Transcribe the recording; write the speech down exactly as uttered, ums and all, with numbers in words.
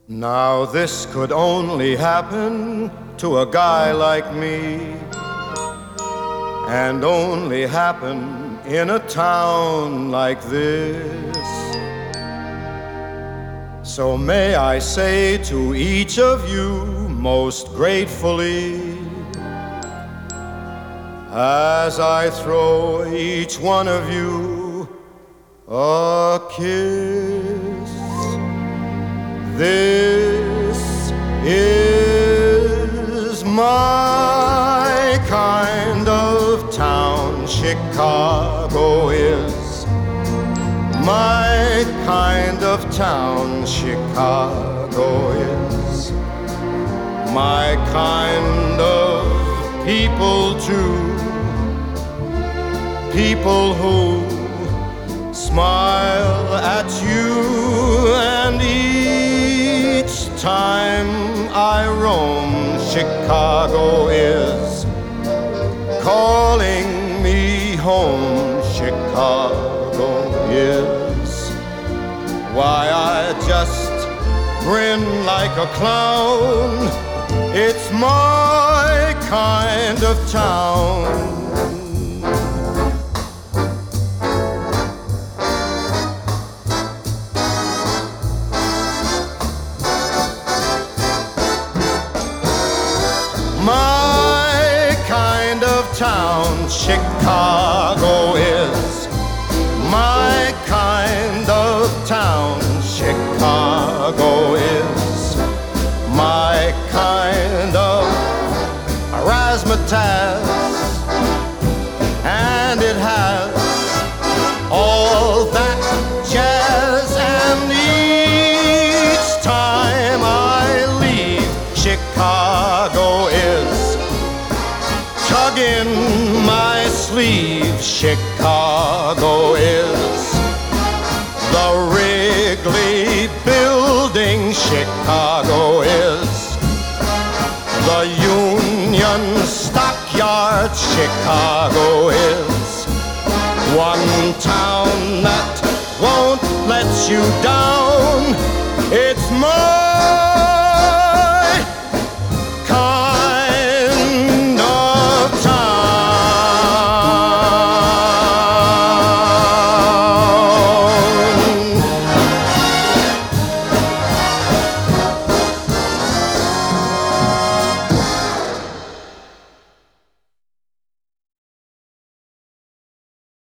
Now this could only happen to a guy like me, and only happen in a town like this. So may I say to each of you most gratefully, as I throw each one of you a kiss, this is my kind of town. Chicago is my kind of town. Chicago is my kind of people too. People who smile at you, and each time I roam, Chicago is calling me home. Chicago is why I just grin like a clown. It's my kind of town. My kind of town. Chicago is my kind of town. Chicago is my kind of razzmatazz, and it has all that jazz. And each time I leave, Chicago is tugging my sleeve. Chicago is the Wrigley Building. Chicago is the Union Stockyard. Chicago is one town that won't let you down. It's more